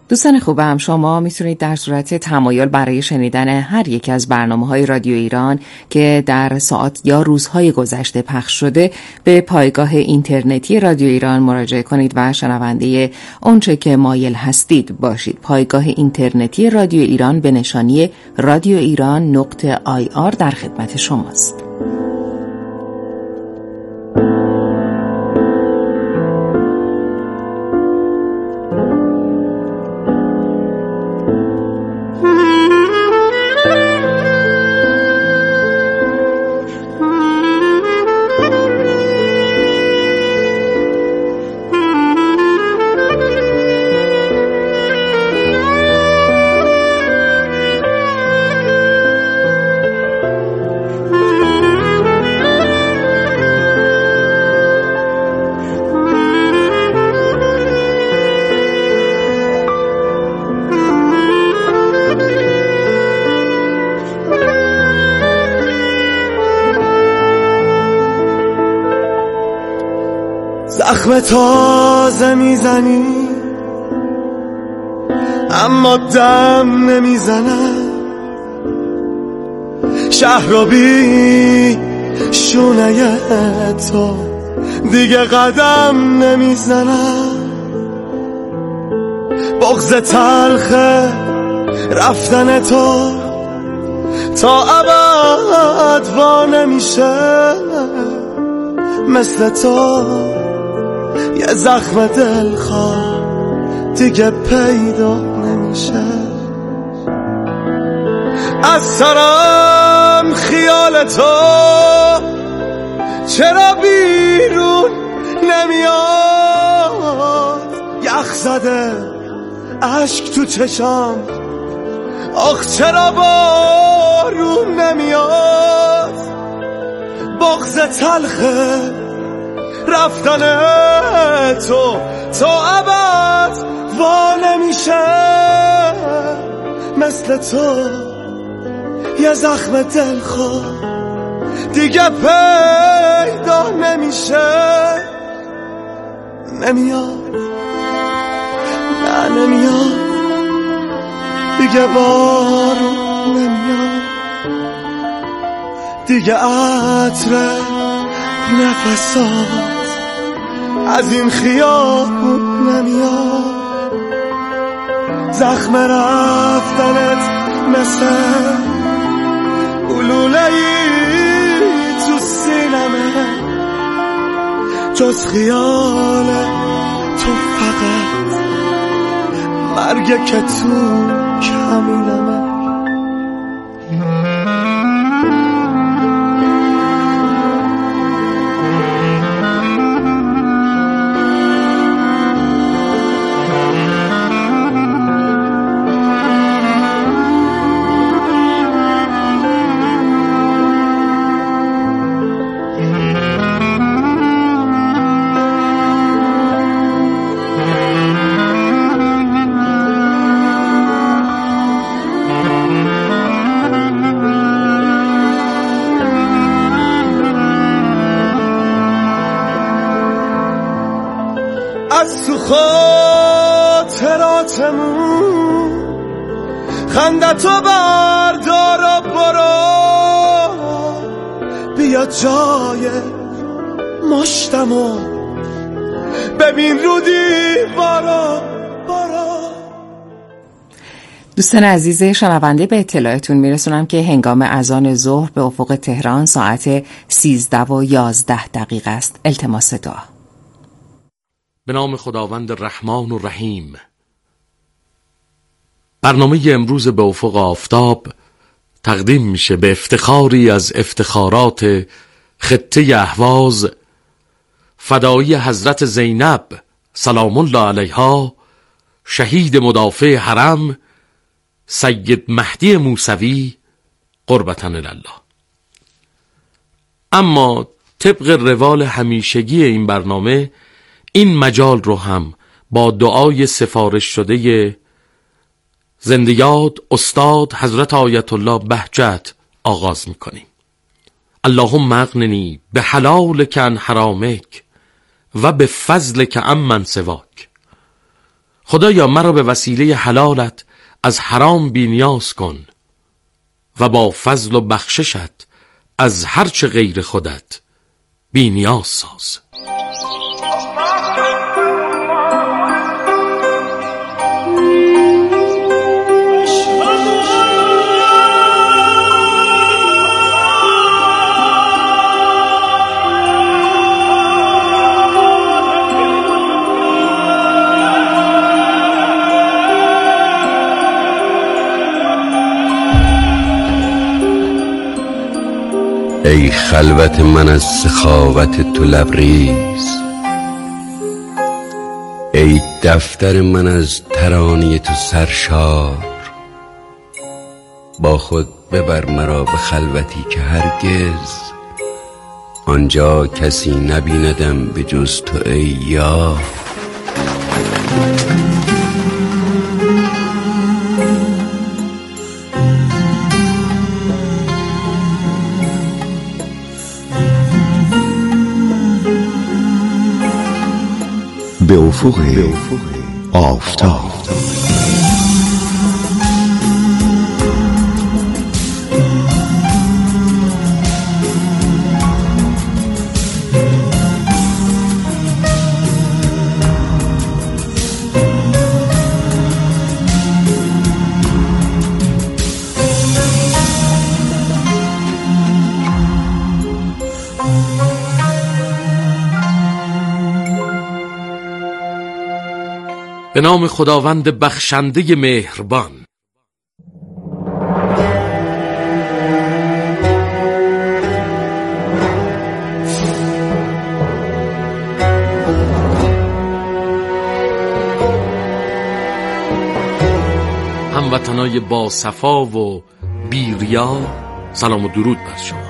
دوستان خوبم، شما میتونید در صورت تمایل برای شنیدن هر یک از برنامه‌های رادیو ایران که در ساعات یا روزهای گذشته پخش شده به پایگاه اینترنتی رادیو ایران مراجعه کنید و شنونده اونچه که مایل هستید باشید. پایگاه اینترنتی رادیو ایران به نشانی radioiran.ir در خدمت شماست. زخم تازه میزنی اما دم نمیزنم، شهر رو بی شونه تو دیگه قدم نمیزنم. بغض تلخ رفتن تو تا ابد وا نمیشه، مثل تو یه زخم دلخواه دیگه پیدا نمیشه. از سرم خیال تو چرا بیرون نمیاد، یخ زده اشک تو چشام، آخ چرا بارون نمیاد. بغض تلخه رفتن تو تا ابد وا نمیشه، مثل تو یه زخم دلخواه دیگه پیدا نمیشه. نمیاد، نه نمیاد دیگه، بارون نمیاد دیگه، عطر نفسات از این خیابون نمیاد. زخم رفتنت مثل گلوله‌ای تو سینمه، جز خیال تو فقط مرگ که تو کمینمه. از تو خاطراتمون خندتو بردار و برو، بیا جای مشتمو ببین رو دیوارا برو. دوستان عزیز شنونده، به اطلاعتون میرسونم که هنگام اذان ظهر به افق تهران ساعت 13:11 است. التماس دعا. به نام خداوند رحمان و رحیم. برنامه امروز به افق آفتاب تقدیم میشه به افتخاری از افتخارات خطه اهواز، فدایی حضرت زینب سلام الله علیها، شهید مدافع حرم سید مهدی موسوی قربتاً الله. اما طبق روال همیشگی این برنامه، این مجال رو هم با دعای سفارش شده زندیات استاد حضرت آیت الله بهجت آغاز میکنیم. اللهم اغننی به حلالک عن حرامک و به فضلک عمن سواک خدایا مرا به وسیله حلالت از حرام بی‌نیاز کن و با فضل و بخششت از هرچه غیر خودت بی‌نیاز ساز. ای خلوت من از سخاوت تو لبریز، ای دفتر من از ترانه تو سرشار. با خود ببر مرا به خلوتی که هرگز آنجا کسی نبیندم به جز تو ای یار. به افق آفتاب. به نام خداوند بخشنده مهربان. هموطنای با صفا و بیریا، سلام و درود بر شما.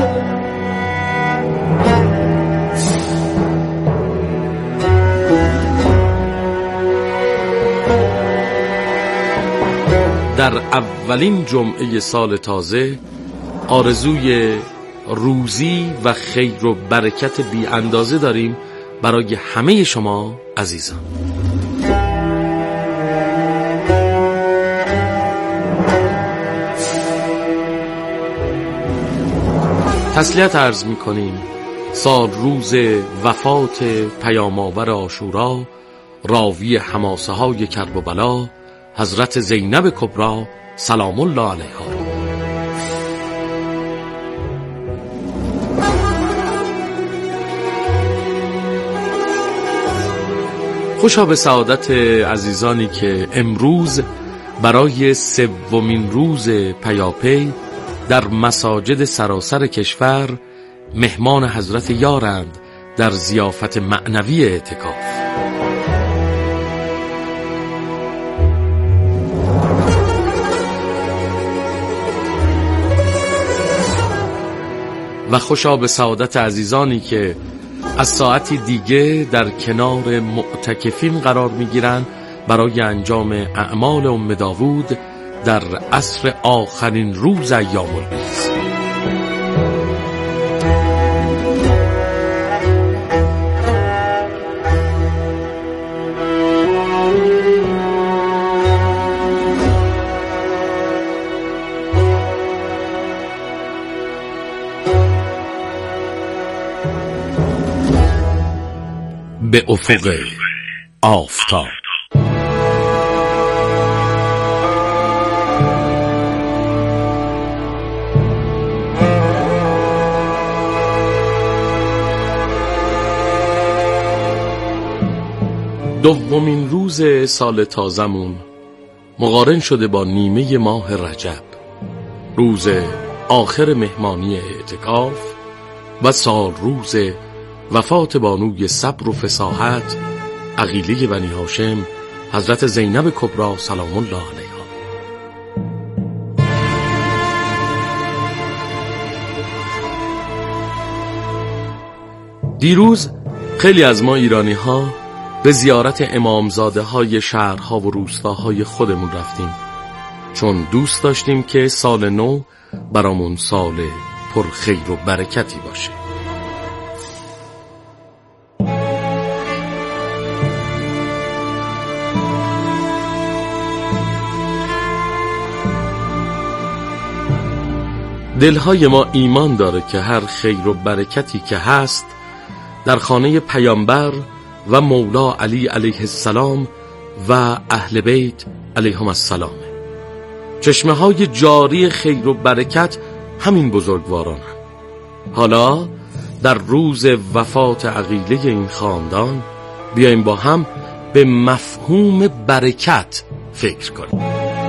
در اولین جمعه سال تازه آرزوی روزی و خیر و برکت بی اندازه داریم برای همه شما عزیزان. تسلیت عرض می کنیم سال روز وفات پیام‌آور عاشورا، راوی حماسه های کرب و بلا، حضرت زینب کبری سلام الله علیها. خوشا به سعادت عزیزانی که امروز برای سومین روز پیاپی در مساجد سراسر کشور مهمان حضرت یارند در ضیافت معنوی اعتکاف. و خوشا به سعادت عزیزانی که از ساعتی دیگه در کنار معتکفین قرار میگیرند برای انجام اعمال ام داوود در عصر آخرین روز ایام البیض. به افق آفتاب. دومین روز سال تازمون مقارن شده با نیمه ماه رجب، روز آخر مهمانی اعتکاف و سال روز وفات بانوی صبر و فصاحت عقیله بنی هاشم حضرت زینب کبری سلام الله علیها. دیروز خیلی از ما ایرانی ها به زیارت امامزاده های شهرها و روستاهای خودمون رفتیم، چون دوست داشتیم که سال نو برامون سال پر خیر و برکتی باشه. دلهای ما ایمان داره که هر خیر و برکتی که هست در خانه پیامبر و مولا علی علیه السلام و اهل بیت علیهم السلام. چشمه های جاری خیر و برکت همین بزرگواران هم. حالا در روز وفات عقیله این خاندان بیاییم با هم به مفهوم برکت فکر کنیم.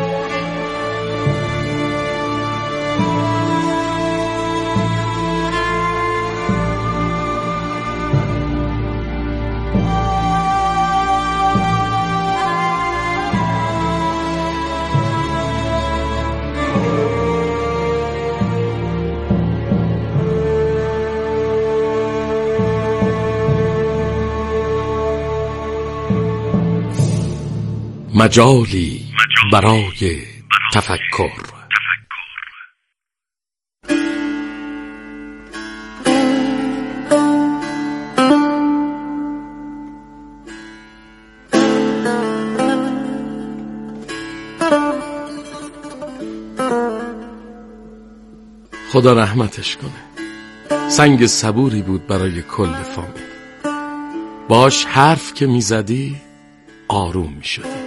مجالی برای تفکر. خدا رحمتش کنه. سنگ صبوری بود برای کل فامیل. باش حرف که میزدی آروم میشدی.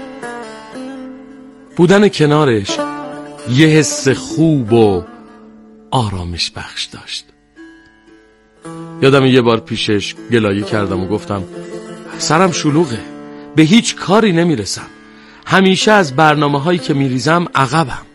بودن کنارش یه حس خوب و آرامش بخش داشت. یادم یه بار پیشش گلایه کردم و گفتم سرم شلوغه، به هیچ کاری نمیرسم، همیشه از برنامه هایی که میریزم عقبم.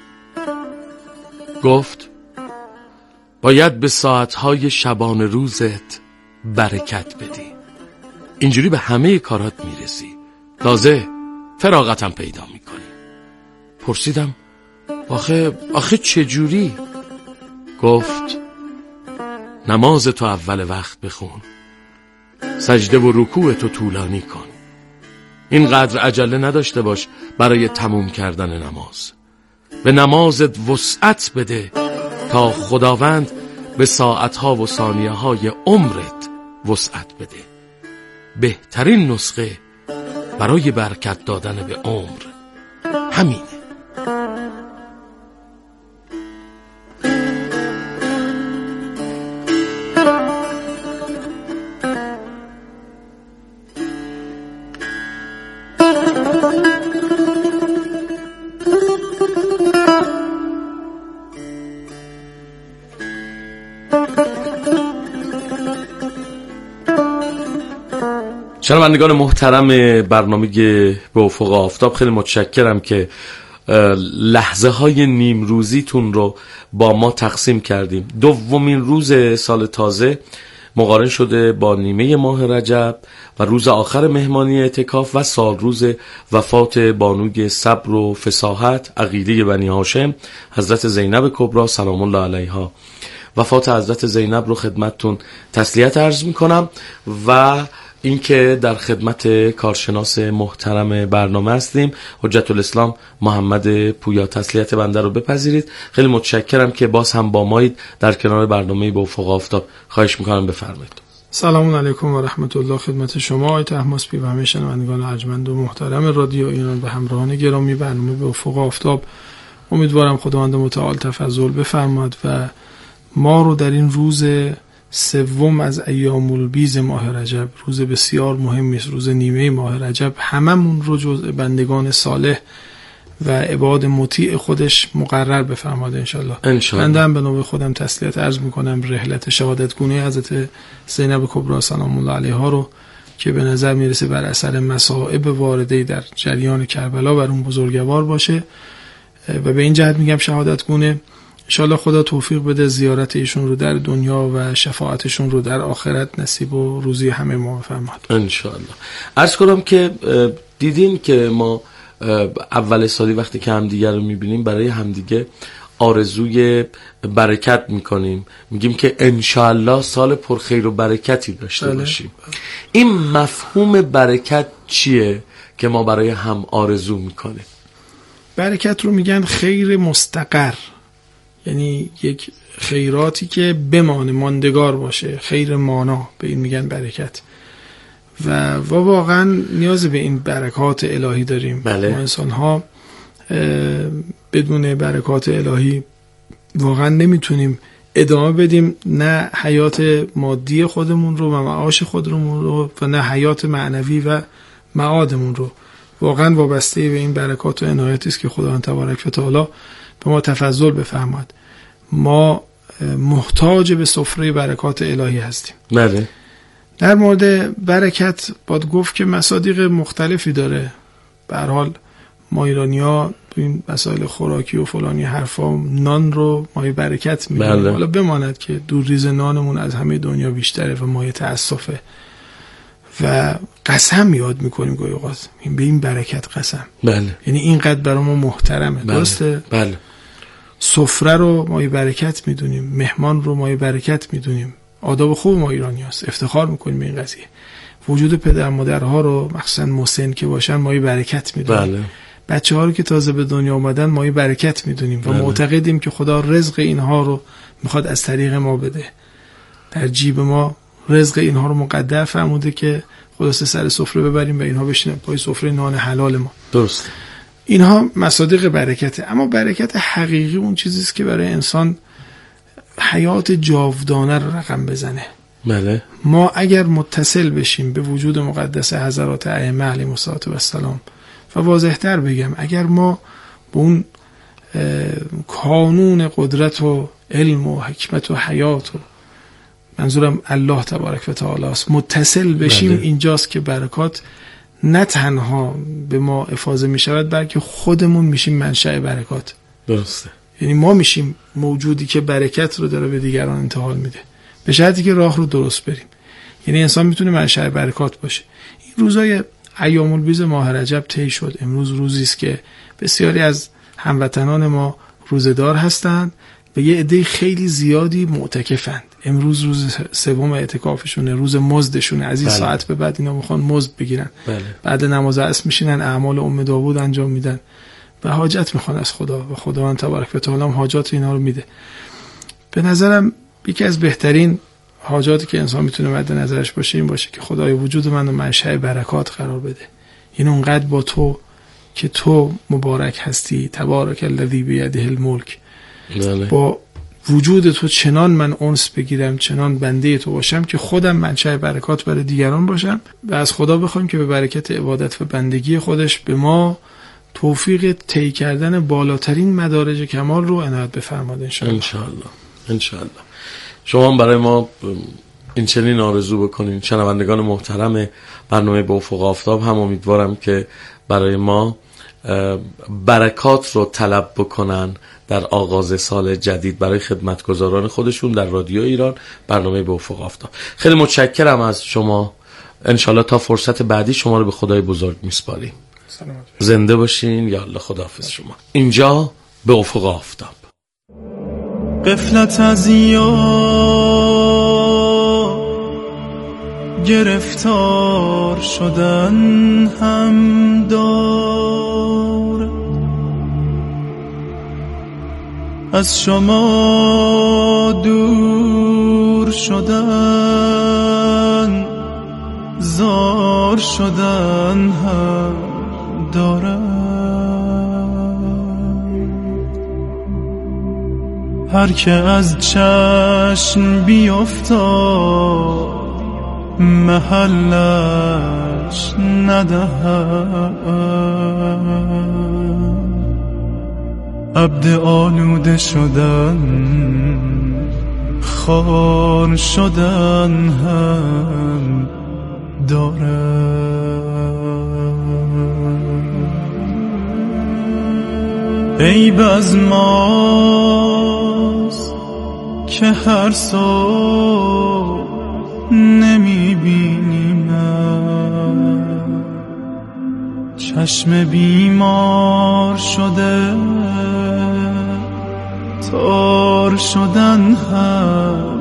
گفت باید به ساعتهای شبانه روزت برکت بدی، اینجوری به همه کارات میرسی، تازه فراغتم پیدا میکنی. پرسیدم آخه چجوری؟ گفت نماز تو اول وقت بخون، سجده و رکوع تو طولانی کن، اینقدر عجله نداشته باش برای تموم کردن نماز، به نمازت وسعت بده تا خداوند به ساعتها و ثانیه‌های عمرت وسعت بده. بهترین نسخه برای برکت دادن به عمر همینه. شنوندگان محترم برنامه به افق آفتاب، خیلی متشکرم که لحظه های نیمروزیتون رو با ما تقسیم کردیم. دومین روز سال تازه مقارن شده با نیمه ماه رجب و روز آخر مهمانی اعتکاف و سال روز وفات بانوی صبر و فصاحت عقیله بنی هاشم حضرت زینب کبری سلام الله علیها. وفات حضرت زینب رو خدمتتون تسلیت عرض میکنم و اینکه در خدمت کارشناس محترم برنامه هستیم حجت الاسلام محمد پویا. تسلیت بنده رو بپذیرید. خیلی متشکرم که باز هم با مایید در کنار برنامه به افق آفتاب. خواهش میکنم بفرمایید. سلام علیکم و رحمت الله خدمت شما آقای طهماسبی و همه شنوندگان ارجمند و محترم رادیو ایران و همراهان گرامی برنامه به افق آفتاب. امیدوارم خداوند متعال تفضل بفرماد و ما رو در این روز سوم از ایام البیض ماه رجب، روز بسیار مهمی است، روز نیمه ماه رجب، هممون رو جزء بندگان صالح و عباد مطیع خودش مقرر بفرماده انشالله. من هم به نوبه خودم تسلیت عرض میکنم رحلت شهادتگونه حضرت زینب کبری سلام الله علیها رو که به نظر میرسه بر اثر مصائب وارده در جریان کربلا بر اون بزرگوار باشه و به این جهت میگم شهادتگونه. انشالله خدا توفیق بده زیارت ایشون رو در دنیا و شفاعتشون رو در آخرت نصیب و روزی همه ما بفرماد انشالله. عرض کنم که دیدین که ما اول سالی وقتی که همدیگه رو میبینیم برای همدیگه آرزوی برکت میکنیم، میگیم که انشالله سال پرخیر و برکتی داشته باشیم. این مفهوم برکت چیه که ما برای هم آرزو میکنیم؟ برکت رو میگن خیر مستقر، یعنی یک خیراتی که بمانه، ماندگار باشه، خیر مانا، به این میگن برکت. و واقعا نیاز به این برکات الهی داریم. بله. ما انسان ها بدون برکات الهی واقعا نمیتونیم ادامه بدیم، نه حیات مادی خودمون رو و معاش خودمون رو و نه حیات معنوی و معادمون رو. واقعا وابسته به این برکات و عنایاتی است که خداوند تبارک و تعالی به ما تفضل بفرماد. ما محتاج به سفره برکات الهی هستیم. بله. در مورد برکت باید گفت که مصادیق مختلفی داره. به هر حال ما ایرانی‌ها این مسائل خوراکی و فلانی حرفا، نان رو مایه برکت می‌دونیم. بله. حالا بماند که دورریز نانمون از همه دنیا بیشتره و مایه تأسفه و قسم یاد میکنیم گاهی اوقات به این برکت قسم. بله. یعنی اینقدر برای ما محترمه. بله. درسته؟ بله. سفره رو مایه برکت میدونیم، مهمان رو مایه برکت میدونیم. آداب خوب ما ایرانیاست، افتخار میکنیم به این قضیه. وجود پدر مادرها رو مخصوصا مسن که باشن مایه برکت میدونیم. بله. بچه ها رو که تازه به دنیا اومدن مایه برکت میدونیم و معتقدیم که خدا رزق اینها رو میخواد از طریق ما بده. در جیب ما رزق اینها رو مقدر فرموده که خلاصه سر سفره ببریم و اینها بشینن پای سفره نان حلال ما. درست. اینها مصادیق برکته. اما برکت حقیقی اون چیزی است که برای انسان حیات جاودانه رو رقم بزنه. بله. ما اگر متصل بشیم به وجود مقدس حضرات ائمه علیهم السلام و واضح‌تر بگم اگر ما به اون کانون قدرت و علم و حکمت و حیات و منظورم الله تبارک و تعالی است متصل بشیم، بله. اینجاست که برکات نه تنها به ما افاضه می شود بلکه خودمون میشیم منشأ برکات. درسته. یعنی ما میشیم موجودی که برکت رو داره به دیگران انتقال میده، به شرطی که راه رو درست بریم. یعنی انسان میتونه منشأ برکات باشه. این روزای ایام البیض ماه رجب طی شد. امروز روزی است که بسیاری از هموطنان ما روزدار هستند و یه عده خیلی زیادی معتکفند. امروز روز سوم اعتکافشونه، روز مزدشونه. از این بله. ساعت به بعد اینا میخوان مزد بگیرن. بله. بعد نماز عصر میشینن اعمال ام داوود انجام میدن و حاجت میخوان از خدا و خداوند تبارک و تعالی هم حاجات اینا رو میده. به نظرم یکی از بهترین حاجاتی که انسان میتونه مد نظرش باشه این باشه که خدای وجود منو منشأ برکات قرار بده. این اونقدر با تو که تو مبارک هستی، تبارک الذی بیده الملک. بله. با وجود تو چنان من انس بگیرم، چنان بنده تو باشم که خودم منشأ برکات برای دیگران باشم و از خدا بخوایم که به برکت عبادت و بندگی خودش به ما توفیق طی کردن بالاترین مدارج کمال رو عنایت بفرماده انشاءالله. شما هم برای ما این چنین آرزو بکنین. شنوندگان محترم برنامه به افق آفتاب هم امیدوارم که برای ما برکات رو طلب بکنن در آغاز سال جدید برای خدمتگزاران خودشون در رادیو ایران، برنامه به افق آفتاب. خیلی متشکرم از شما. انشالله تا فرصت بعدی شما رو به خدای بزرگ میسپاریم. زنده باشین. یا الله، خداحافظ شما. اینجا به افق آفتاب. غفلت از یاد گرفتار شدن هم دار، از شما دور شدن زار شدن هم دارد. هر که از چشم بیفتاد محلش ندهد، عبد آلوده شدن خار شدن هم دارد. عیب از ماست که هر صبح نمیبینیم، چشم بیمار شده تار شدن هم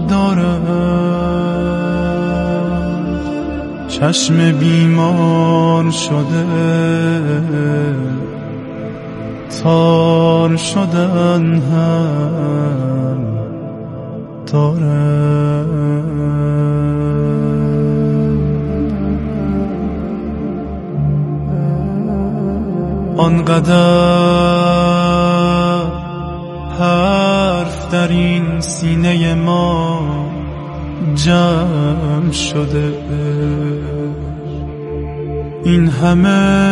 دارد. چشم بیمار شده تار شدن هم دارد. آنقدر در این سینه ما جمع شده، این همه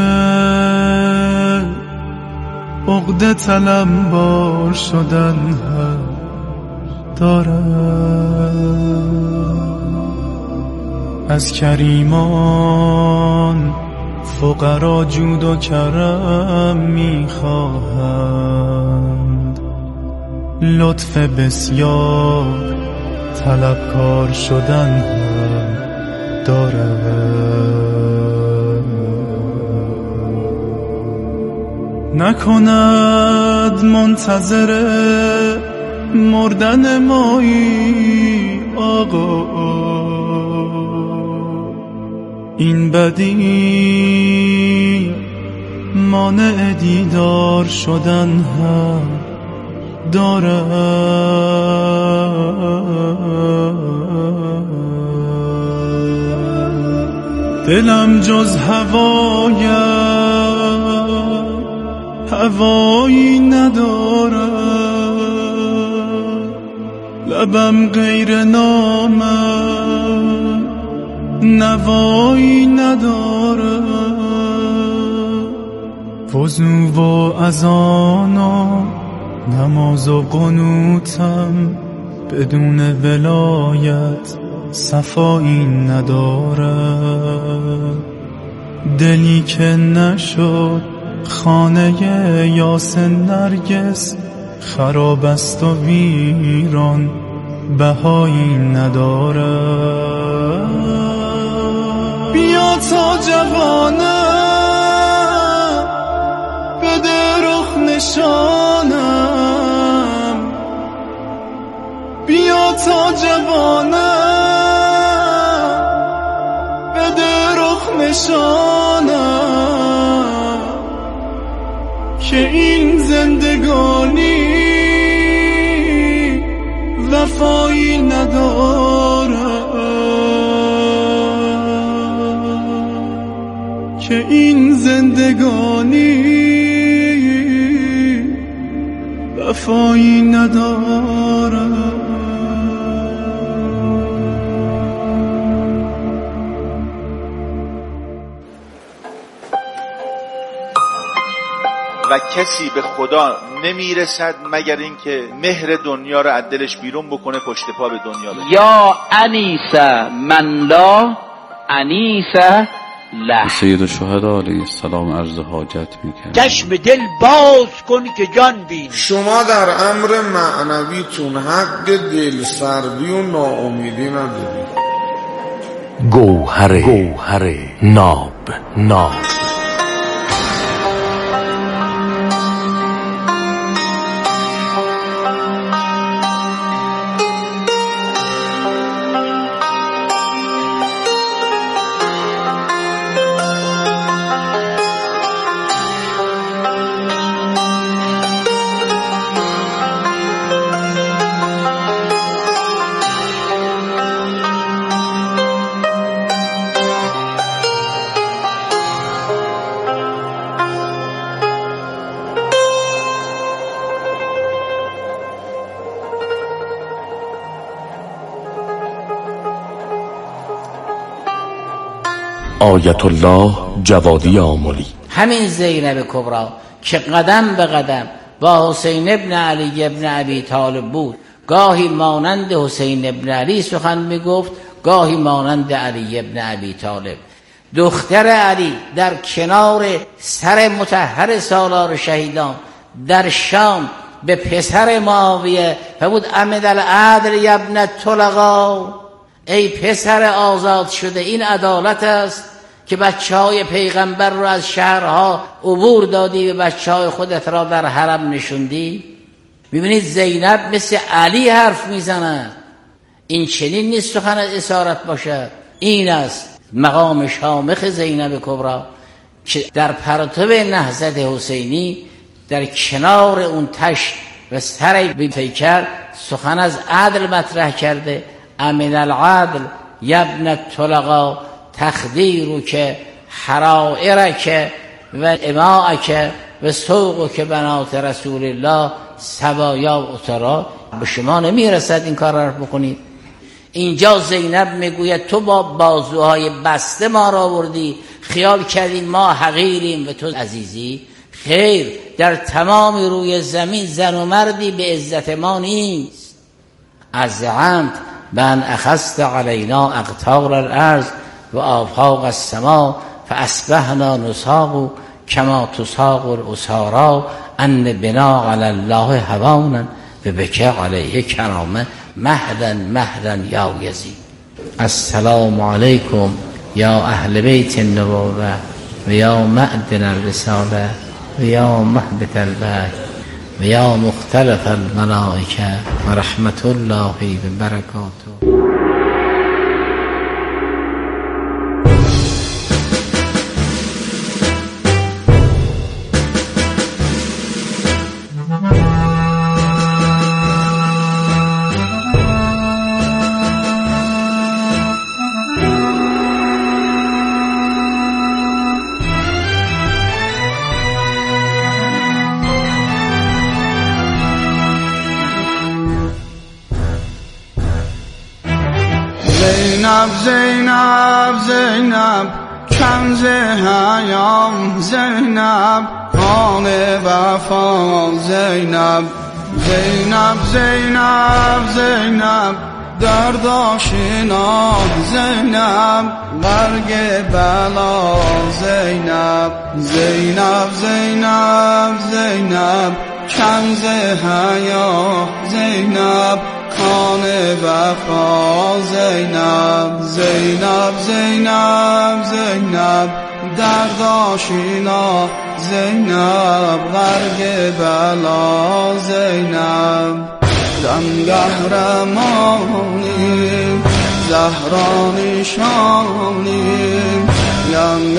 عقده طلبکار شدن هم دارد. از کریمان فقرا جود و کرم میخواهند، لطف بسیار طلبکار شدن هم دارد. نکند منتظر مردن مایی آقا، این بدی مانع دیدار شدن هم دارد. دلم جز هوایی ندارد، لبم غیر نامم نوایی ندارد. وضو و اذان و نماز و قنوتم بدون ولایت صفایی ندارد. دلی که نشد خانه یاسین نرگس، خراب است و ویران بهایی ندارد. بیا تا جوانم بده رخ نشانم، بیا تا جوانم بده رخ نشانم، که این زندگانی وفایی ندارد، که این زندگانی وفایی ندارد. و کسی به خدا نمیرسد مگر اینکه مهر دنیا رو از دلش بیرون بکنه، پشت پا به دنیا بده. یا انیسه من لا انیسه له. سید الشهدا علیه السلام عرض حاجت میکرد. چشم دل باز کن که جان بینی. شما در امر معنویتون حق دل سردی و ناامیدی ندارید. گوهر ناب. آیت الله جوادی آملی. همین زینب کبرا که قدم به قدم با حسین ابن علی ابن ابی طالب بود، گاهی مانند حسین ابن علی سخن میگفت، گاهی مانند علی ابن ابی طالب. دختر علی در کنار سر مطهر سالار شهیدان در شام به پسر معاویه بود امد العدل ابن طلقا، ای پسر آزاد شده، این عدالت است که بچهای پیغمبر رو از شهرها عبور دادی و بچهای خودت را در حرم نشوندی. میبینید زینب مثل علی حرف میزند. این چنین نیست سخن از اسارت باشد. این است مقام شامخ زینب کبرا که در پرتو نهضت حسینی در کنار اون تشت و سر بی پیکر سخن از عدل مطرح کرده. امن العدل یبن طلقا تخدیرک حرائرک و اماعک و سوقک بنات رسول الله سوایا و اترا، به شما نمیرسد این کار را بکنید. اینجا زینب میگوید تو با بازوهای بسته ما را آوردی، خیال کردیم ما حقیریم و تو عزیزی. خیر، در تمام روی زمین زن و مردی به عزت ما نیست. از عمد بن اخذت علینا اقطار الارض و آفاق السما فاصبحنا نساق کما تساق الاسارا ان بنا علی الله هوانا و بکه علیه کرامه مهدا مهدا یا یزید. السلام علیکم یا اهل بیت النبوه و یا معدن الرساله و یا مهبط البیت و یا مختلف الملائکه و رحمت الله و برکاته. زینب زینب کنز حیام زینب خان وفا زینب زینب زینب زینب درد آشنا زینب برگ بلا زینب زینب زینب زینب کنز حیا زینب خان وفا زینب زینب زینب زینب درد آشنا زینب غرق بلا زینب دم قهرمانی زهرانی شانی یم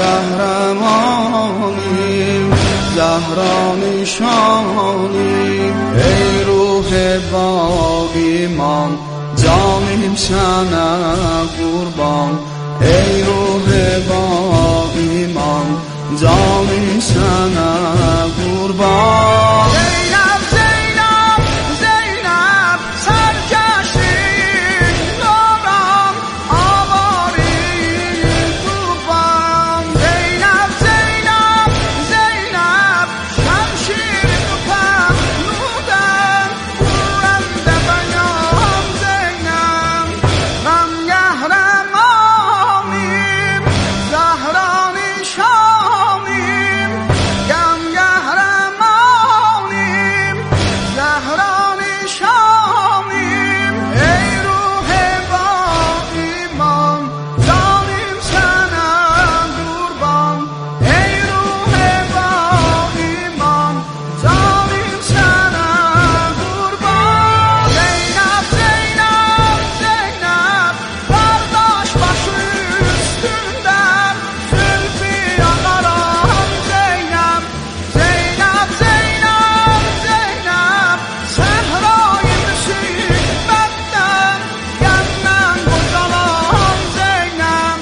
قهرمانی زهرانی شانی ای روح با ایمان جانیم سنه قربان ای روح با ایمان جانیم سنه قربان زینب زینب زینب سرکشی دارم آواری قربان زینب زینب زینب شمشیر تو پهلودم برند بیان زینب غم قهرمانیم زهرانی شانیم غم قهرمانیم زهرانی شانیم ای روح با ایمان جانیم سنم قربان ای روح با ایمان جانیم سنم قربان زینب زینب زینب برداشت باش üstünden zülfü yakaran Zeynep Zeynep Zeynep Zeynep Sehrayı müsibbetten yandan bocalan Zeynep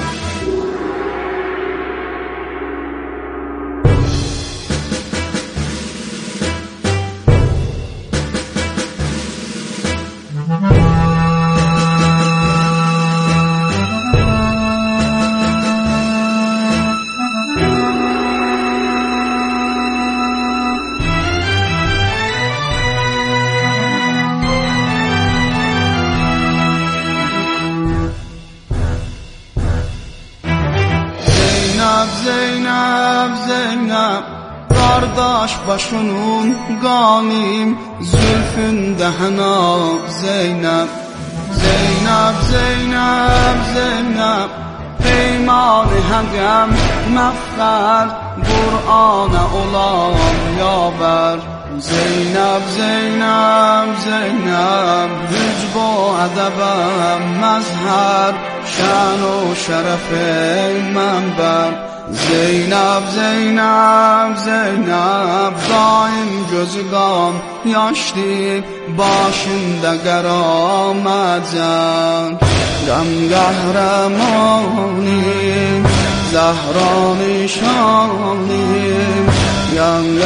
Zeynep Zeynep kardeş başının ganim zülfünde hena Zeynep Zeynep Zeynep Zeynep peymanı haqəm məfqər Qur'ana olan yaver Zeynep Zeynep Zeynep hücb و ədəbəm məzhər şən و şərəf mənbər Zeynep Zeynep Zeynep daim gözü qan yaşlı başında qəraməcən Qəm qəhrəmanıyım Zəhrani şanıyım